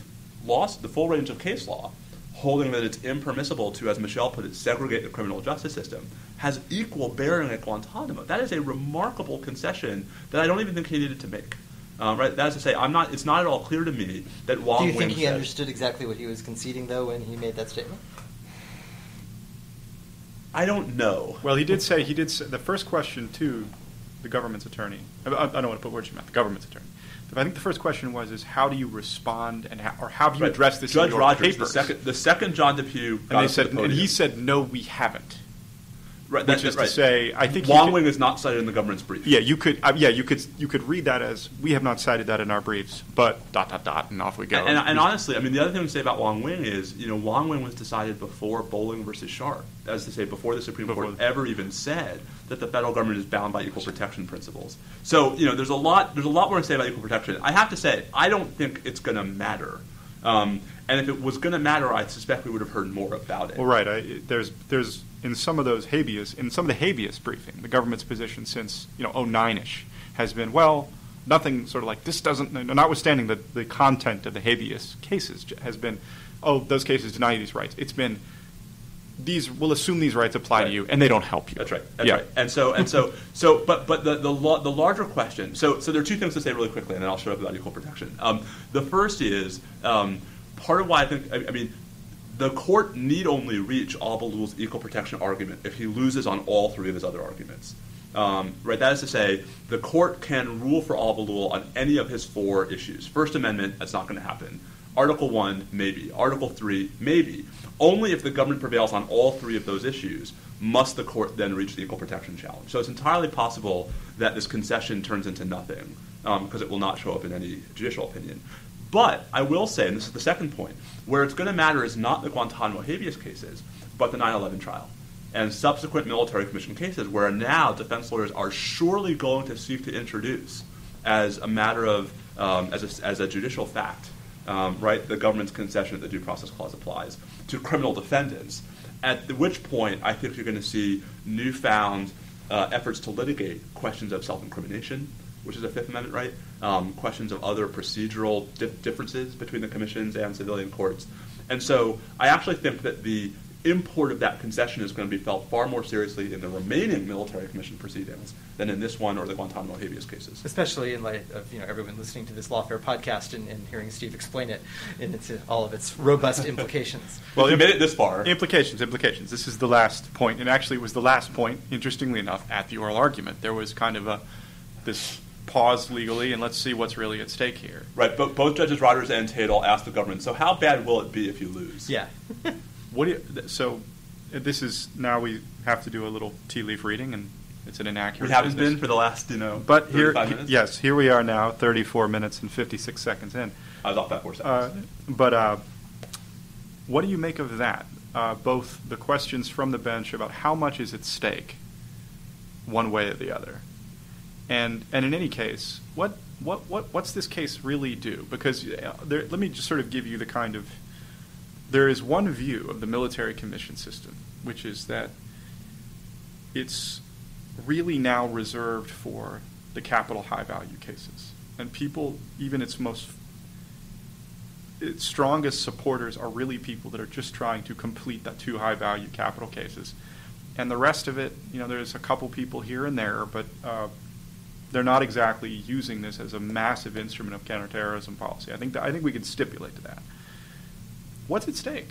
[SPEAKER 6] case law, holding that it's impermissible to, as Michel put it, segregate the criminal justice system, has equal bearing at Guantanamo. That is a remarkable concession that I don't even think he needed to make. Right? That is to say, it's not at all clear to me that Wong Wing
[SPEAKER 3] Do you think he understood exactly what he was conceding, though, when he made that statement?
[SPEAKER 6] I don't know.
[SPEAKER 5] Well, he did say the first question to the government's attorney. I don't want to put words in your mouth. The government's attorney. But I think the first question is how do you respond and how have you addressed this
[SPEAKER 6] Judge
[SPEAKER 5] in your
[SPEAKER 6] Rogers,
[SPEAKER 5] papers?
[SPEAKER 6] the second John DePue
[SPEAKER 5] And he said no, we haven't.
[SPEAKER 6] Right,
[SPEAKER 5] which is to say, I think
[SPEAKER 6] Wong Wing is not cited in the government's brief.
[SPEAKER 5] Yeah, you could read that as we have not cited that in our briefs, but ... and off we go.
[SPEAKER 6] And honestly, I mean, the other thing to say about Wong Wing is, Wong Wing was decided before Bowling versus Sharp, as to say, before the Supreme Court ever even said that the federal government is bound by equal protection principles. So, there's a lot more to say about equal protection. I have to say, I don't think it's going to matter. And if it was going to matter, I suspect we would have heard more about it.
[SPEAKER 5] Well, right. There's in some of the habeas briefing, the government's position since 09-ish has been, well, nothing sort of like this doesn't, notwithstanding the content of the habeas cases has been, those cases deny you these rights. It's been we'll assume these rights apply to you, and they don't help you.
[SPEAKER 6] That's right. That's right. And but the larger question. So there are two things to say really quickly, and then I'll shut up about equal protection. The first is part of why I think the court need only reach Al-Balul's equal protection argument if he loses on all three of his other arguments. Right. That is to say, the court can rule for Al-Balul on any of his four issues. First Amendment, that's not going to happen. Article 1, maybe. Article 3, maybe. Only if the government prevails on all three of those issues must the court then reach the equal protection challenge. So it's entirely possible that this concession turns into nothing because it will not show up in any judicial opinion. But I will say, and this is the second point, where it's going to matter is not the Guantanamo habeas cases, but the 9/11 trial and subsequent military commission cases where now defense lawyers are surely going to seek to introduce as a matter of, as a judicial fact, right, the government's concession that the Due Process Clause applies to criminal defendants, at which point I think you're going to see newfound efforts to litigate questions of self-incrimination, which is a Fifth Amendment right, questions of other procedural differences between the commissions and civilian courts. And so I actually think that the import of that concession is going to be felt far more seriously in the remaining military commission proceedings than in this one or the Guantanamo habeas cases.
[SPEAKER 3] Especially in light of everyone listening to this Lawfare podcast and hearing Steve explain it in all of its robust implications.
[SPEAKER 6] Well, you made it this far.
[SPEAKER 5] Implications. This is the last point, and actually it was the last point, interestingly enough, at the oral argument. There was kind of this pause legally, and let's see what's really at stake here.
[SPEAKER 6] Right, but both Judges Rogers and Tatel asked the government, so how bad will it be if you lose?
[SPEAKER 3] Yeah.
[SPEAKER 5] So this is, now we have to do a little tea leaf reading, and it's an inaccurate
[SPEAKER 6] We haven't
[SPEAKER 5] business.
[SPEAKER 6] been for the last,
[SPEAKER 5] but
[SPEAKER 6] 35 minutes?
[SPEAKER 5] Yes, here we are now, 34 minutes and 56 seconds in.
[SPEAKER 6] I was off by 4 seconds.
[SPEAKER 5] But what do you make of that? Both the questions from the bench about how much is at stake, one way or the other, and in any case, what's this case really do? Because let me just sort of give you the kind of, there is one view of the military commission system, which is that it's really now reserved for the capital high-value cases. And people, even its strongest supporters, are really people that are just trying to complete that two high-value capital cases. And the rest of it, there's a couple people here and there, but they're not exactly using this as a massive instrument of counterterrorism policy. I think we can stipulate to that. What's at stake?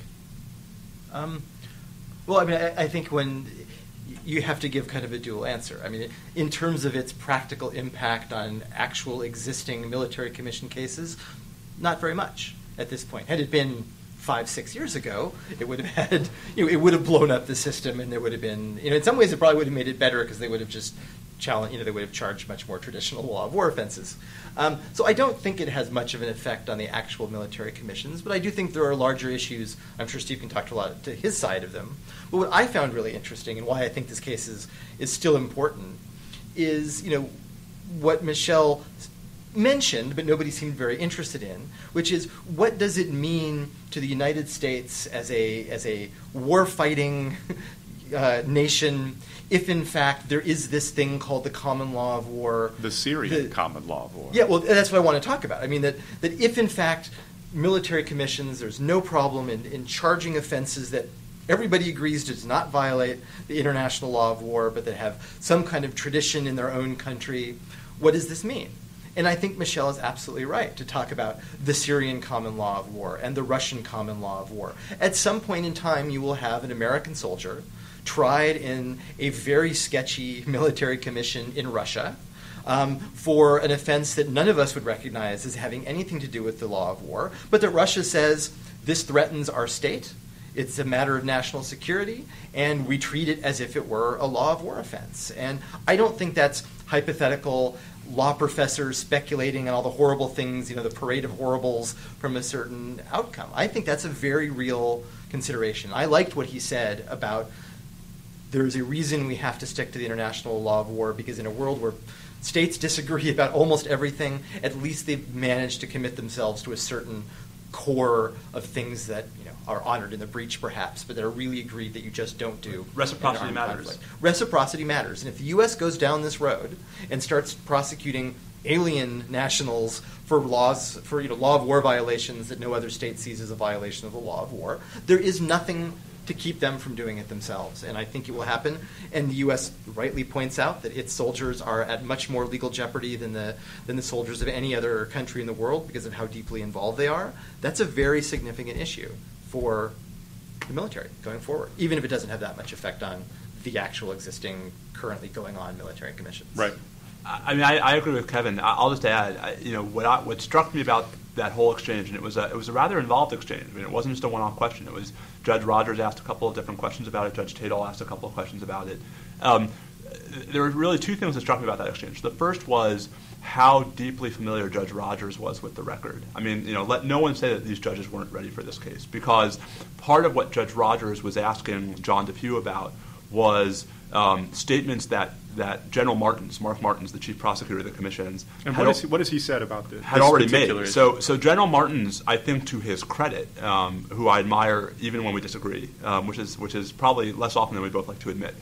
[SPEAKER 3] I think when you have to give kind of a dual answer. In terms of its practical impact on actual existing military commission cases, not very much at this point. Had it been 5-6 years ago, it would have had, it would have blown up the system, and there would have been, in some ways, it probably would have made it better because they would have just they would have charged much more traditional law of war offenses. So I don't think it has much of an effect on the actual military commissions, but I do think there are larger issues. I'm sure Steve can talk to his side of them. But what I found really interesting, and why I think this case is still important, is what Michelle mentioned, but nobody seemed very interested in, which is what does it mean to the United States as a war-fighting nation if, in fact, there is this thing called the common law of war.
[SPEAKER 5] The Syrian common law of war.
[SPEAKER 3] Yeah, well, that's what I want to talk about. That if, in fact, military commissions, there's no problem in charging offenses that everybody agrees does not violate the international law of war, but that have some kind of tradition in their own country, what does this mean? And I think Michelle is absolutely right to talk about the Syrian common law of war and the Russian common law of war. At some point in time, you will have an American soldier tried in a very sketchy military commission in Russia for an offense that none of us would recognize as having anything to do with the law of war, but that Russia says this threatens our state, it's a matter of national security, and we treat it as if it were a law of war offense. And I don't think that's hypothetical law professors speculating on all the horrible things, the parade of horribles from a certain outcome. I think that's a very real consideration. I liked what he said about there's a reason we have to stick to the international law of war, because in a world where states disagree about almost everything, at least they've managed to commit themselves to a certain core of things that are honored in the breach, perhaps, but that are really agreed that you just don't do.
[SPEAKER 6] Reciprocity matters.
[SPEAKER 3] Conflict. Reciprocity matters. And if the U.S. goes down this road and starts prosecuting alien nationals for law of war violations that no other state sees as a violation of the law of war, there is nothing to keep them from doing it themselves. And I think it will happen. And the U.S. rightly points out that its soldiers are at much more legal jeopardy than the soldiers of any other country in the world because of how deeply involved they are. That's a very significant issue for the military going forward, even if it doesn't have that much effect on the actual existing, currently going on military commissions.
[SPEAKER 5] Right.
[SPEAKER 6] I mean, I agree with Kevin. I'll just add, what struck me about that whole exchange, and it was a rather involved exchange. I mean, it wasn't just a one-off question. It was Judge Rogers asked a couple of different questions about it. Judge Tatel asked a couple of questions about it. There were really two things that struck me about that exchange. The first was how deeply familiar Judge Rogers was with the record. I mean, let no one say that these judges weren't ready for this case, because part of what Judge Rogers was asking John DePue about was statements that General Mark Martins, the chief prosecutor of the commissions,
[SPEAKER 5] and what has he said about this?
[SPEAKER 6] Had already made. So General Martins, I think, to his credit, who I admire even when we disagree, which is probably less often than we both like to admit.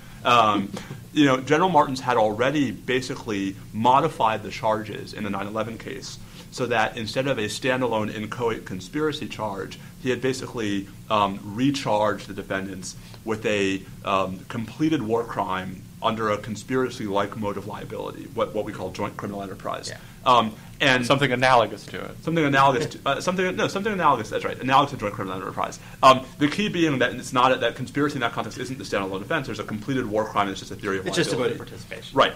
[SPEAKER 6] General Martins had already basically modified the charges in the 9/11 case, so that instead of a standalone inchoate conspiracy charge, he had basically recharged the defendants with a completed war crime under a conspiracy-like mode of liability, what we call joint criminal enterprise.
[SPEAKER 3] Yeah.
[SPEAKER 5] And something analogous to it.
[SPEAKER 6] Something analogous to something analogous. That's right, analogous to joint criminal enterprise. The key being that it's not that conspiracy in that context isn't the standalone offense. There's a completed war crime. It's just a theory of liability.
[SPEAKER 3] It's just a mode of participation.
[SPEAKER 6] Right.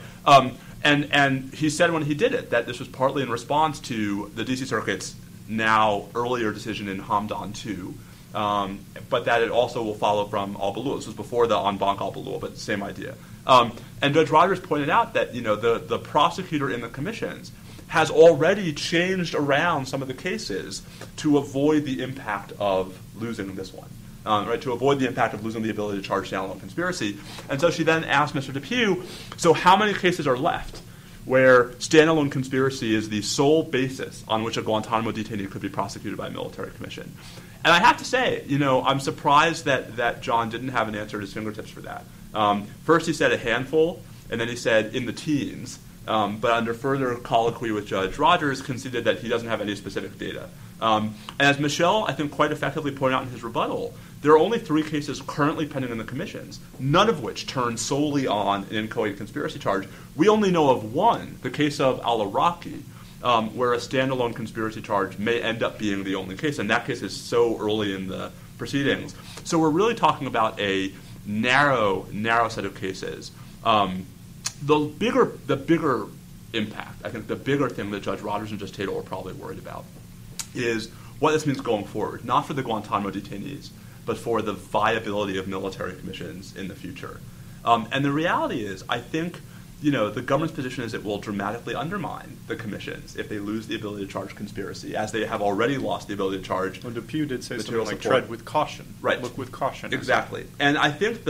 [SPEAKER 6] And he said when he did it that this was partly in response to the D.C. Circuit's now earlier decision in Hamdan 2, but that it also will follow from Al-Balul. This was before the en banc Al-Balul, but same idea. And Judge Rogers pointed out that the prosecutor in the commissions has already changed around some of the cases to avoid the impact of losing this one. To avoid the impact of losing the ability to charge standalone conspiracy. And so she then asked Mr. DePue, so how many cases are left where standalone conspiracy is the sole basis on which a Guantanamo detainee could be prosecuted by a military commission? And I have to say, I'm surprised that John didn't have an answer at his fingertips for that. First he said a handful, and then he said in the teens. But under further colloquy with Judge Rogers, conceded that he doesn't have any specific data. And as Michelle, I think, quite effectively pointed out in his rebuttal, there are only 3 cases currently pending in the commissions, none of which turn solely on an inchoate conspiracy charge. We only know of one, the case of al-Iraqi, where a standalone conspiracy charge may end up being the only case, and that case is so early in the proceedings. So we're really talking about a narrow set of cases. The bigger impact, I think the bigger thing that Judge Rogers and Judge Tatel were probably worried about is what this means going forward, not for the Guantanamo detainees, but for the viability of military commissions in the future. And the reality is, I think, the government's position is it will dramatically undermine the commissions if they lose the ability to charge conspiracy, as they have already lost the ability to charge.
[SPEAKER 5] Well, DePue did say something like tread with caution.
[SPEAKER 6] Right.
[SPEAKER 5] Look with caution.
[SPEAKER 6] Exactly. And I think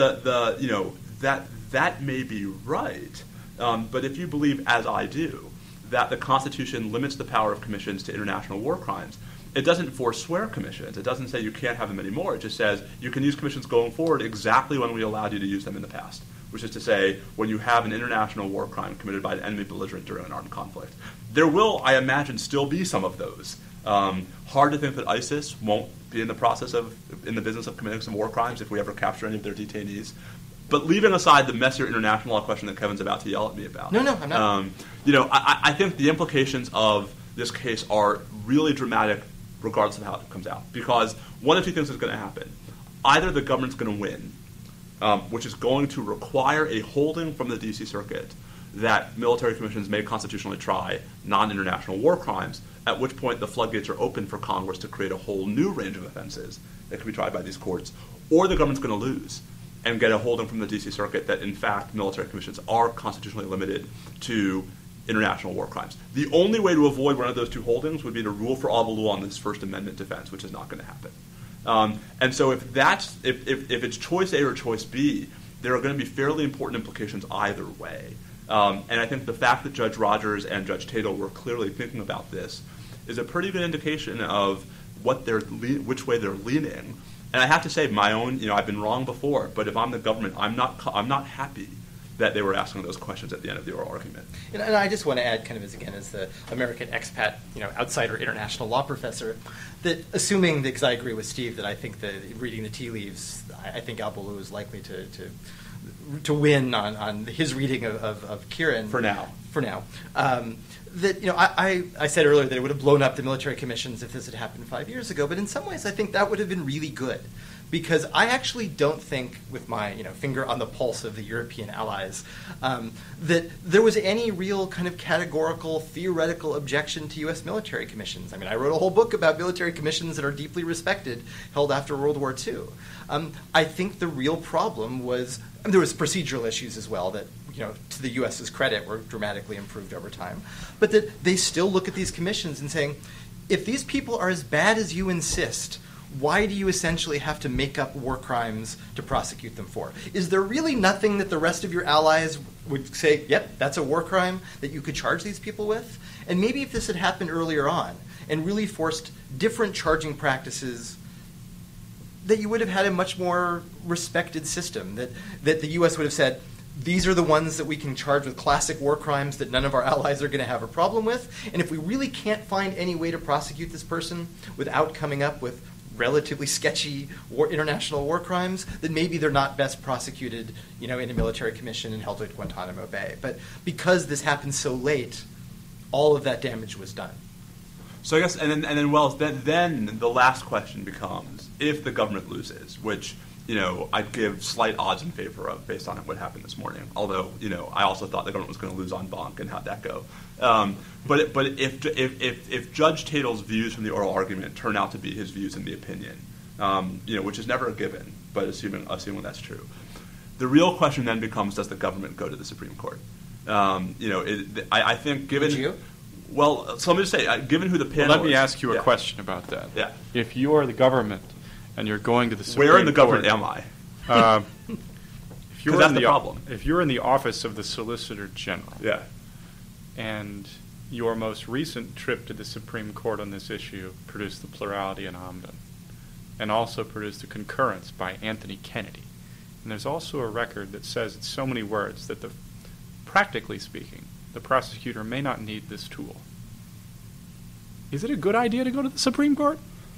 [SPEAKER 6] that may be right. But if you believe, as I do, that the Constitution limits the power of commissions to international war crimes, it doesn't forswear commissions. It doesn't say you can't have them anymore. It just says you can use commissions going forward exactly when we allowed you to use them in the past, which is to say when you have an international war crime committed by an enemy belligerent during an armed conflict. There will, I imagine, still be some of those. Hard to think that ISIS won't be in the business of committing some war crimes if we ever capture any of their detainees. But leaving aside the messier international law question that Kevin's about to yell at me about.
[SPEAKER 3] No, I'm not.
[SPEAKER 6] I think the implications of this case are really dramatic regardless of how it comes out. Because one of 2 things is going to happen. Either the government's going to win, which is going to require a holding from the D.C. Circuit that military commissions may constitutionally try non-international war crimes, at which point the floodgates are open for Congress to create a whole new range of offenses that can be tried by these courts, or the government's going to lose and get a holding from the D.C. Circuit that, in fact, military commissions are constitutionally limited to international war crimes. The only way to avoid one of those two holdings would be to rule for Abalul on this First Amendment defense, which is not going to happen. And so if it's choice A or choice B, there are going to be fairly important implications either way. And I think the fact that Judge Rogers and Judge Tatel were clearly thinking about this is a pretty good indication of which way they're leaning. And I have to say, my own, I've been wrong before, but if I'm the government, I'm not happy that they were asking those questions at the end of the oral argument.
[SPEAKER 3] And I just want to add, kind of as the American expat, outsider international law professor, that assuming that, because I agree with Steve, that I think that reading the tea leaves, I think Abalul is likely to win on his reading of Kieran.
[SPEAKER 6] For now.
[SPEAKER 3] I said earlier that it would have blown up the military commissions if this had happened 5 years ago, but in some ways I think that would have been really good, because I actually don't think, with my finger on the pulse of the European allies, that there was any real kind of categorical, theoretical objection to U.S. military commissions. I mean, I wrote a whole book about military commissions that are deeply respected, held after World War II. I think the real problem was, there was procedural issues as well that, to the U.S.'s credit, were dramatically improved over time, but that they still look at these commissions and saying, if these people are as bad as you insist, why do you essentially have to make up war crimes to prosecute them for? Is there really nothing that the rest of your allies would say, yep, that's a war crime that you could charge these people with? And maybe if this had happened earlier on and really forced different charging practices, that you would have had a much more respected system, that the U.S. would have said, these are the ones that we can charge with classic war crimes that none of our allies are going to have a problem with. And if we really can't find any way to prosecute this person without coming up with relatively sketchy international war crimes, then maybe they're not best prosecuted, in a military commission and held at Guantanamo Bay. But because this happened so late, all of that damage was done.
[SPEAKER 6] So I guess, and then Wells, then the last question becomes, if the government loses, which I'd give slight odds in favor of based on what happened this morning. Although, I also thought the government was going to lose en banc, and how'd that go? But if Judge Tatel's views from the oral argument turn out to be his views in the opinion, which is never a given, but assuming that's true, the real question then becomes: does the government go to the Supreme Court? I think given.
[SPEAKER 3] Would you?
[SPEAKER 6] Well, so let me just say, given who the panel
[SPEAKER 4] let me ask you a question about that.
[SPEAKER 6] Yeah.
[SPEAKER 4] If you are the government and you're going to the Supreme Court...
[SPEAKER 6] Where in the government am I?
[SPEAKER 4] Because
[SPEAKER 6] that's the problem.
[SPEAKER 4] If you're in the office of the Solicitor General...
[SPEAKER 6] Yeah.
[SPEAKER 4] And your most recent trip to the Supreme Court on this issue produced the plurality in Hamdan, and also produced a concurrence by Anthony Kennedy. And there's also a record that says in so many words that, practically speaking, the prosecutor may not need this tool. Is it a good idea to go to the Supreme Court?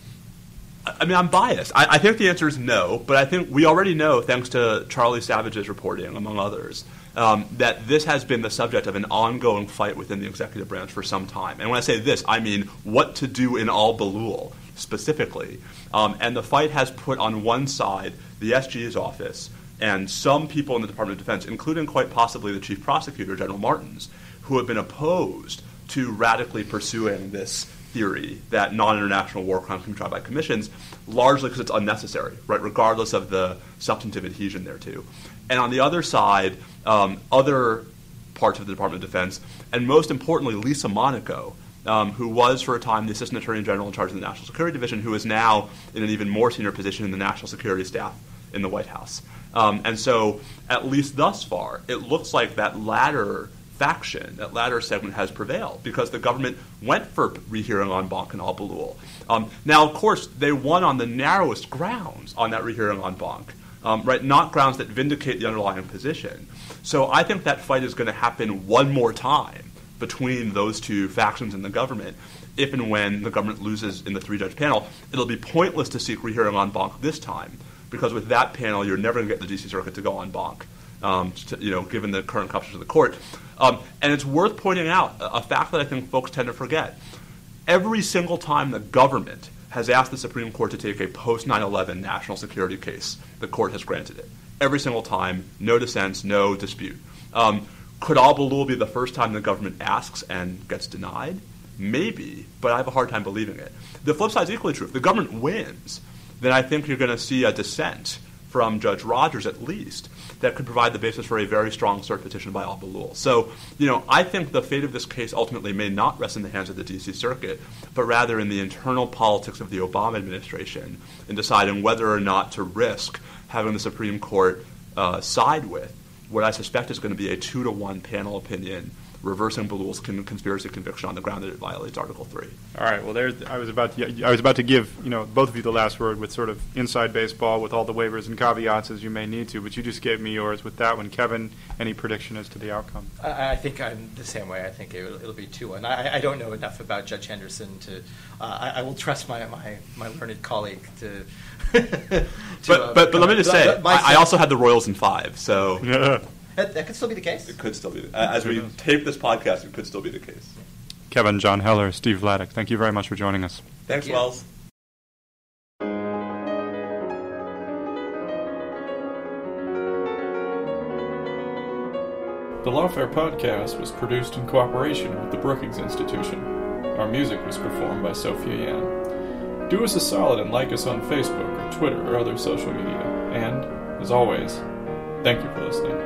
[SPEAKER 6] I mean, I'm biased. I think the answer is no, but I think we already know, thanks to Charlie Savage's reporting, among others, that this has been the subject of an ongoing fight within the executive branch for some time. And when I say this, I mean what to do in Al-Balul specifically. And the fight has put on one side the SG's office and some people in the Department of Defense, including quite possibly the chief prosecutor, General Martins, who have been opposed to radically pursuing this theory that non-international war crimes can be tried by commissions, largely because it's unnecessary, right, regardless of the substantive adhesion thereto. And on the other side, other parts of the Department of Defense, and most importantly, Lisa Monaco, who was for a time the Assistant Attorney General in charge of the National Security Division, who is now in an even more senior position in the National Security Staff in the White House. And so, at least thus far, it looks like that latter faction, that latter segment has prevailed because the government went for rehearing en banc in Al-Balul. Now, of course, they won on the narrowest grounds on that rehearing en banc, right? Not grounds that vindicate the underlying position. So I think that fight is going to happen one more time between those two factions in the government. If and when the government loses in the three-judge panel, it'll be pointless to seek rehearing en banc this time because with that panel, you're never going to get the D.C. Circuit to go en banc. Given the current composition of the court. And it's worth pointing out a fact that I think folks tend to forget. Every single time the government has asked the Supreme Court to take a post-9/11 national security case, the court has granted it. every single time, no dissents, no dispute. Could Al-Balul be the first time the government asks and gets denied? Maybe, but I have a hard time believing it. The flip side is equally true. If the government wins, then I think you're going to see a dissent from Judge Rogers, at least, that could provide the basis for a very strong cert petition by Al-Balul. So, I think the fate of this case ultimately may not rest in the hands of the D.C. Circuit, but rather in the internal politics of the Obama administration in deciding whether or not to risk having the Supreme Court side with what I suspect is going to be a 2-to-1 panel opinion reversing Balul's conspiracy conviction on the ground that it violates Article 3.
[SPEAKER 5] All right. Well, I was about to give both of you the last word with sort of inside baseball with all the waivers and caveats as you may need to, but you just gave me yours with that one. Kevin, any prediction as to the outcome?
[SPEAKER 3] I think I'm the same way. I think it'll be 2-1. I don't know enough about Judge Henderson to. I will trust my learned colleague to.
[SPEAKER 6] But let me just say, I also had the Royals in 5, so.
[SPEAKER 5] Yeah.
[SPEAKER 3] That could still be the case.
[SPEAKER 6] It could still be. As we tape this podcast, it could still be the case.
[SPEAKER 5] Kevin John Heller, Steve Vladeck, thank you very much for joining us.
[SPEAKER 6] Thanks, Wells.
[SPEAKER 4] The Lawfare podcast was produced in cooperation with the Brookings Institution. Our music was performed by Sophia Yan. Do us a solid and like us on Facebook or Twitter or other social media. And, as always, thank you for listening.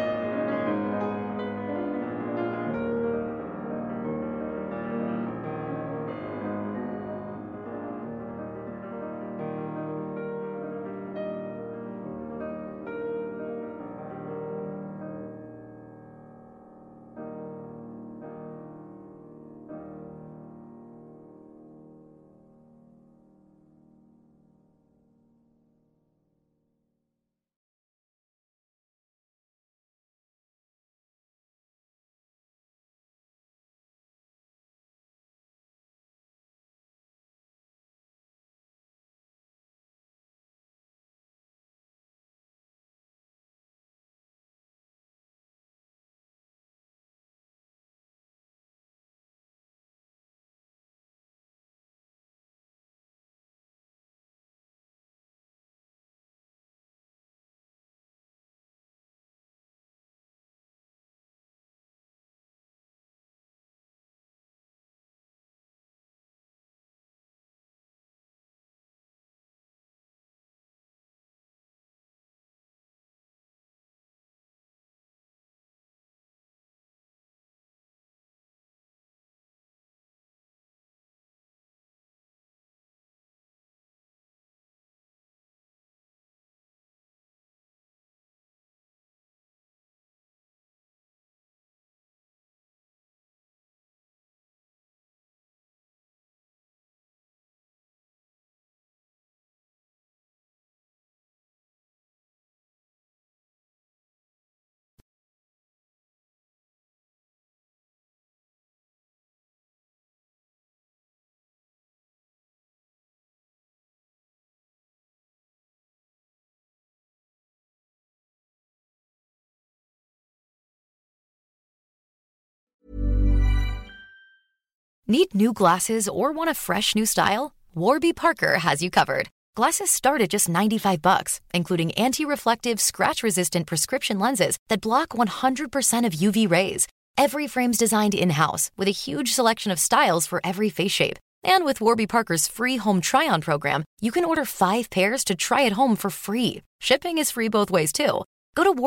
[SPEAKER 7] Need new glasses or want a fresh new style? Warby Parker has you covered. Glasses start at just $95, including anti-reflective, scratch-resistant prescription lenses that block 100% of UV rays. Every frame's designed in-house with a huge selection of styles for every face shape. And with Warby Parker's free home try-on program, you can order 5 pairs to try at home for free. Shipping is free both ways, too. Go to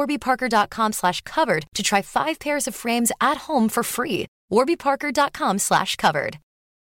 [SPEAKER 7] warbyparker.com/covered to try 5 pairs of frames at home for free. warbyparker.com/covered.